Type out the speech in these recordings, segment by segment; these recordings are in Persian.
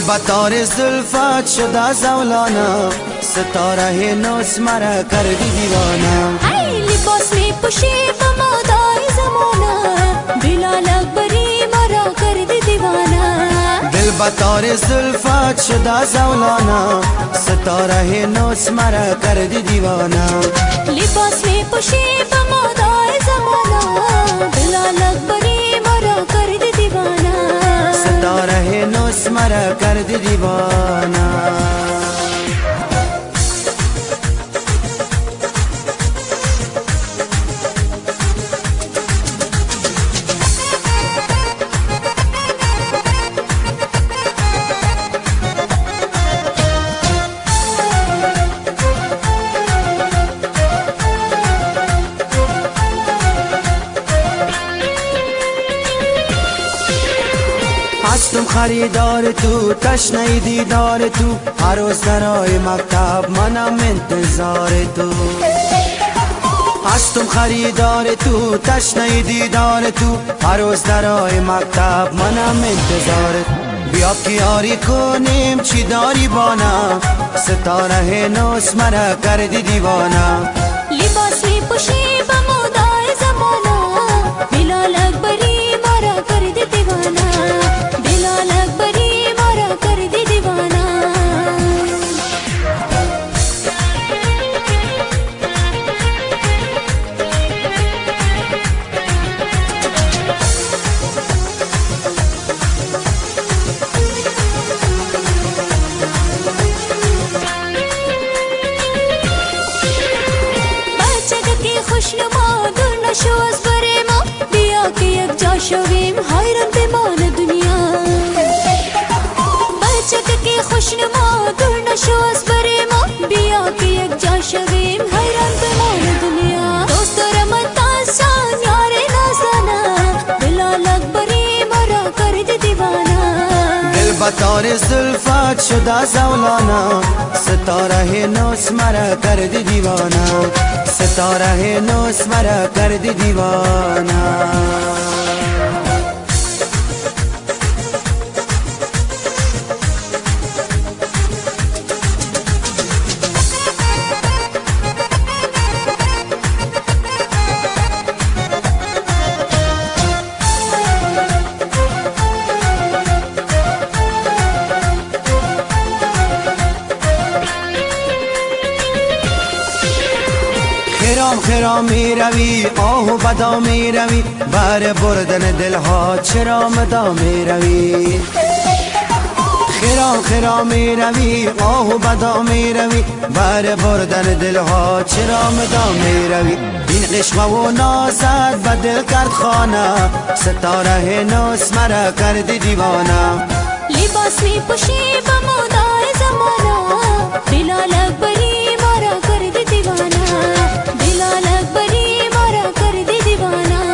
بطار زلفت شد از زولانا، ستاره نوس مرا کردی دیوانا. ای لباس می پوشی به مادای زمانه، بلال اکبری مرا کردی دیوانا. دل بطار زلفت شد از زولانا، ستاره نوس مرا کردی دیوانا. لباس می پوشی به مادای زمانه، بلال اکبری مرا کردی دیوانا. ستاره نوس مرا کردی دیوانا. هستم خریدار تو، تشنه دیدار تو، هر روز درای مکتب منم انتظار تو. هستم خریدار تو، تشنه دیدار تو، هر روز درای مکتب منم انتظار تو. بیا که یاری کنیم چی داری بانا، ستاره نوس مرا کردی دیوانا. لباس می پوشی به مادای زمانه، بلال اکبری مرا کردی دیوانا. بلال اکبری مرا کردی دیوانا. خوشنما دور نشو از بر ما، بیا که یک جا شویم حیران بمان دنیا. بچه که خوشنما دور نشو از بر ما، بیا که یک جا شویم حیران بمان دنیا. دوست دارم تاسان یار نازانا، بلال اکبری مرا کرد دیوانا. دل بطار زلفت شد از زولانا، ستاره نوس مرا کردی دیوانا. ستاره نوس مرا کردی دیوانا. خرام خرام می روی، آه و بدا می روی، بر بردن دلها چرا مدا می روی. خرام خرام می روی، آه و بدا می روی، بر بردن دلها چرا مدا می روی. این عشق و نازت به دل کرد خانه، ستاره نوس مرا کردی دیوانا. لباس می پوشی به مادای زمانه، بلال اکبری مرا کردی دیوانا. بلال اکبری مرا کردی دیوانا.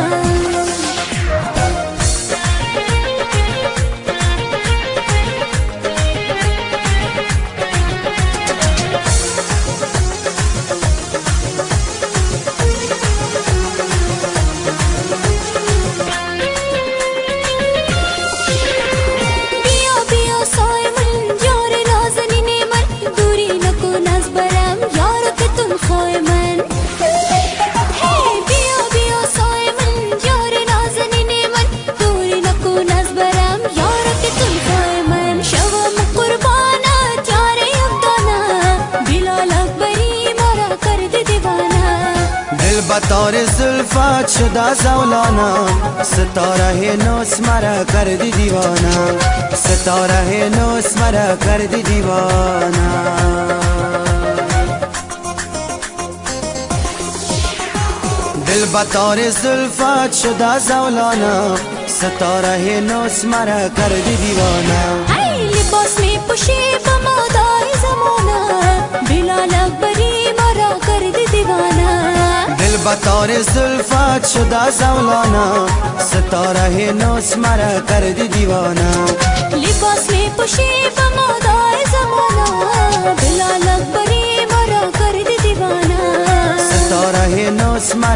بیا بیا سای من یار نازنین من، دوری نکن از برم یار که تون خواه من. هی بیا بیا سای من یار نازنین من، دوری نکن از برم یار که تون خواه من. شوم قربانت یار یکدانه، بلال اکبری مرا کرد دیوانا. دل بطار زلفت شد از زولانا، ستاره نوس مرا کردی دیوانا. ستاره نوس مرا کردی دیوانا. دل بطار زلفت شد از زولانا، ستاره نوس مرا کردی دیوانا. ای لباس می پوشی به مادای زمانه، بلال اکبری مرا کرد دیوانا. دل بطار زلفت شد از زولانا، ستاره نوس مرا کردی دیوانا. لباس می پوشی به مادای زمانه، بلال اکبری مرا کرد دیوانا. ستاره نوس مرا